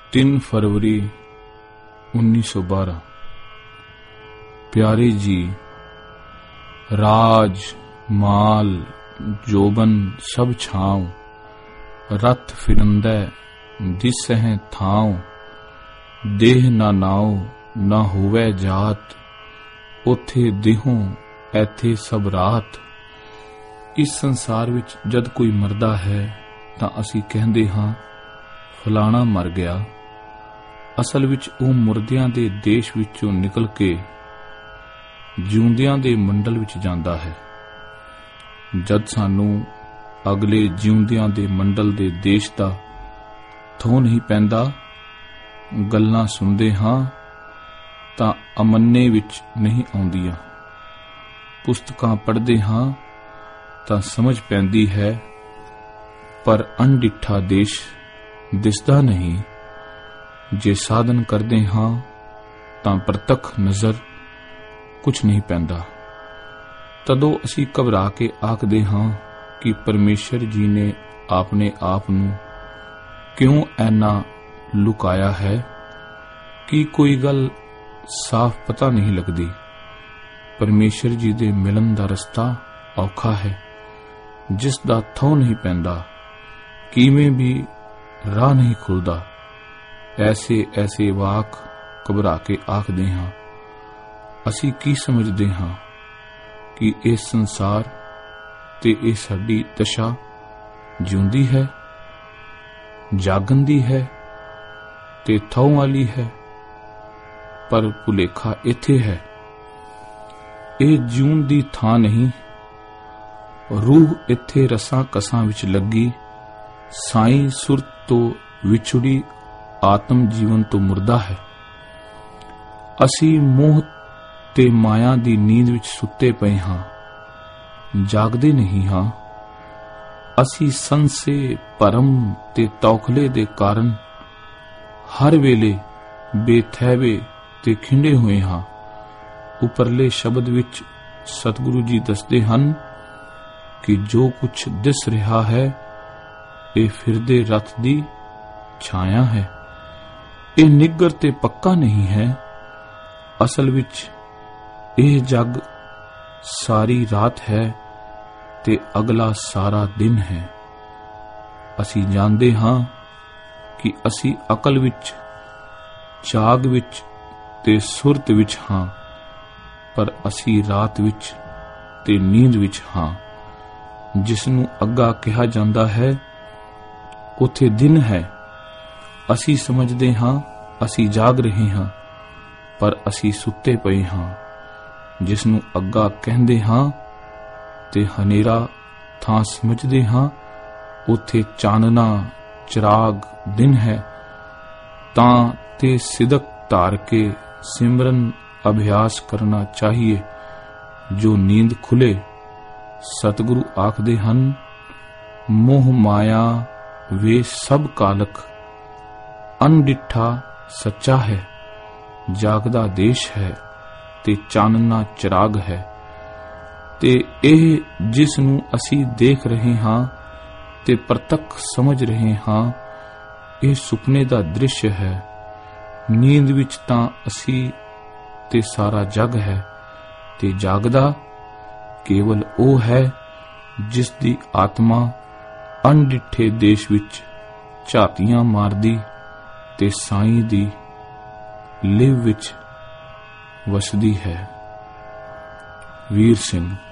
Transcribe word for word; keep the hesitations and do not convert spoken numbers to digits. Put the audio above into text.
तीन फरवरी उन्नीस सौ बारह। प्यारे जी, राज माल जोबन सब छांव, रथ फिरंदै दिसह थांव, देह ना नाव ना होवै जात, उथे देहों ऐथे सब रात। इस संसार विच जद कोई मरदा है तां असीं कहंदे हां फलाना मर गया। असल विच ਉਹ ਮੁਰਦਿਆਂ ਦੇ ਦੇਸ਼ ਵਿੱਚੋਂ ਨਿਕਲ ਕੇ ਜਿਉਂਦਿਆਂ ਦੇ ਮੰਡਲ ਵਿੱਚ ਜਾਂਦਾ ਹੈ। ਜਦ ਸਾਨੂੰ ਅਗਲੇ ਜਿਉਂਦਿਆਂ ਦੇ ਮੰਡਲ ਦੇ ਦੇਸ਼ ਦਾ ਥੋਹ ਨਹੀਂ ਪੈਂਦਾ, ਗੱਲਾਂ ਸੁਣਦੇ ਹਾਂ ਤਾਂ ਅਮੰਨੇ ਵਿੱਚ ਨਹੀਂ ਆਉਂਦੀਆਂ, ਪੁਸਤਕਾਂ ਪੜ੍ਹਦੇ ਹਾਂ ਤਾਂ ਸਮਝ ਪੈਂਦੀ ਹੈ, ਪਰ ਅਣਡਿੱਠਾ ਦੇਸ਼ ਦਿਸਦਾ ਨਹੀਂ। ਜੇ ਸਾਧਨ ਕਰਦੇ ਹਾਂ ਤਾਂ ਪ੍ਰਤੱਖ ਨਜ਼ਰ ਕੁਛ ਨਹੀਂ ਪੈਂਦਾ। ਤਦੋਂ ਅਸੀਂ ਘਬਰਾ ਕੇ ਆਖਦੇ ਹਾਂ ਕਿ ਪਰਮੇਸ਼ਰ ਜੀ ਨੇ ਆਪਣੇ ਆਪ ਨੂੰ ਕਿਉਂ ਐਨਾ ਲੁਕਾਇਆ ਹੈ ਕਿ ਕੋਈ ਗੱਲ ਸਾਫ਼ ਪਤਾ ਨਹੀਂ ਲੱਗਦੀ। ਪਰਮੇਸ਼ਰ ਜੀ ਦੇ ਮਿਲਣ ਦਾ ਰਸਤਾ ਔਖਾ ਹੈ, ਜਿਸ ਦਾ ਥਹੁ ਨਹੀਂ ਪੈਂਦਾ, ਕਿਵੇਂ ਵੀ ਰਾਹ ਨਹੀਂ ਖੁੱਲਦਾ। ਐਸੇ ਐਸੇ ਵਾਕ ਘਬਰਾ ਕੇ ਆਖਦੇ ਹਾਂ। ਅਸੀਂ ਕੀ ਸਮਝਦੇ ਹਾਂ ਕਿ ਇਹ ਸੰਸਾਰ ਤੇ ਇਹ ਸਾਡੀ ਦਸ਼ਾ ਜਿਉਂਦੀ ਹੈ, ਜਾਗਣ ਦੀ ਹੈ ਤੇ ਥਹੁ ਵਾਲੀ ਹੈ, ਪਰ ਭੁਲੇਖਾ ਇੱਥੇ ਹੈ। ਇਹ ਜਿਉਣ ਦੀ ਥਾਂ ਨਹੀਂ। ਰੂਹ ਇੱਥੇ ਰਸਾਂ ਕਸਾਂ ਵਿੱਚ ਲੱਗੀ, ਸਾਈਂ ਸੁਰਤ ਤੋਂ ਵਿਛੜੀ ਆਤਮ ਜੀਵਨ ਤੋਂ ਮੁਰਦਾ ਹੈ। ਅਸੀਂ ਮੋਹ ਤੇ ਮਾਇਆ ਦੀ ਨੀਂਦ ਵਿੱਚ ਸੁੱਤੇ ਪਏ ਹਾਂ, ਜਾਗਦੇ ਨਹੀਂ ਹਾਂ। ਅਸੀਂ ਸੰਸੇ ਭਰਮ ਤੇ ਤੌਖਲੇ ਦੇ ਕਾਰਨ ਹਰ ਵੇਲੇ ਬੇਥੈਵੇ ਤੇ ਖਿੰਡੇ ਹੋਏ ਹਾਂ। ਉਪਰਲੇ ਸ਼ਬਦ ਵਿੱਚ ਸਤਿਗੁਰੂ ਜੀ ਦੱਸਦੇ ਹਨ ਕਿ ਜੋ ਕੁਛ ਦਿਸ ਰਿਹਾ ਹੈ ਇਹ ਫਿਰਦੇ ਰਥ ਦੀ ਛਾਇਆ ਹੈ। ਇਹ ਨਿੱਗਰ ਤੇ ਪੱਕਾ ਨਹੀਂ ਹੈ। ਅਸਲ ਵਿੱਚ ਇਹ ਜਗ ਸਾਰੀ ਰਾਤ ਹੈ ਤੇ ਅਗਲਾ ਸਾਰਾ ਦਿਨ ਹੈ। ਅਸੀਂ ਜਾਣਦੇ ਹਾਂ ਕਿ ਅਸੀਂ ਅਕਲ ਵਿੱਚ, ਜਾਗ ਵਿੱਚ ਤੇ ਸੁਰਤ ਵਿੱਚ ਹਾਂ, ਪਰ ਅਸੀਂ ਰਾਤ ਵਿੱਚ ਤੇ ਨੀਂਦ ਵਿੱਚ ਹਾਂ। ਜਿਸ ਨੂੰ ਅੱਗਾ ਕਿਹਾ ਜਾਂਦਾ ਹੈ ਉੱਥੇ ਦਿਨ ਹੈ। ਅਸੀਂ ਸਮਝਦੇ ਹਾਂ ਅਸੀਂ ਜਾਗ ਰਹੇ ਹਾਂ, ਪਰ ਅਸੀਂ ਸੁੱਤੇ ਪਏ ਹਾਂ। ਜਿਸ ਨੂੰ ਅੱਗਾ ਕਹਿੰਦੇ ਹਾਂ ਤੇ ਹਨੇਰਾ ਥਾਂ ਸਮਝਦੇ ਹਾਂ, ਉੱਥੇ ਚਾਨਣਾ ਚਿਰਾਗ ਦਿਨ ਹੈ। ਤਾਂ ਤੇ ਸਿਦਕ ਧਾਰ ਕੇ ਸਿਮਰਨ ਅਭਿਆਸ ਕਰਨਾ ਚਾਹੀਏ ਜੋ ਨੀਂਦ ਖੁੱਲੇ। ਸਤਿਗੁਰੂ ਆਖਦੇ ਹਨ, ਮੋਹ ਮਾਇਆ ਵੇ ਸਭ ਕਾਲਕ, ਅਣਡਿੱਠਾ ਸੱਚਾ ਹੈ, ਜਾਗਦਾ ਦੇਸ਼ ਹੈ ਤੇ ਚਾਨਣਾ ਚਿਰਾਗ ਹੈ। ਤੇ ਇਹ ਜਿਸ ਨੂੰ ਅਸੀਂ ਦੇਖ ਰਹੇ ਹਾਂ ਤੇ ਪ੍ਰਤੱਖ ਸਮਝ ਰਹੇ ਹਾਂ, ਇਹ ਸੁਪਨੇ ਦਾ ਦ੍ਰਿਸ਼ ਹੈ। ਨੀਂਦ ਵਿੱਚ ਤਾਂ ਅਸੀਂ ਤੇ ਸਾਰਾ ਜਗ ਹੈ, ਤੇ ਜਾਗਦਾ ਕੇਵਲ ਉਹ ਹੈ ਜਿਸ ਦੀ ਆਤਮਾ ਅਣਡਿੱਠੇ ਦੇਸ਼ ਵਿੱਚ ਝਾਤੀਆਂ ਮਾਰਦੀ ਤੇ ਸਾਈਂ ਦੀ ਲਿਵ ਵਿੱਚ ਵਸਦੀ ਹੈ। ਵੀਰ ਸਿੰਘ।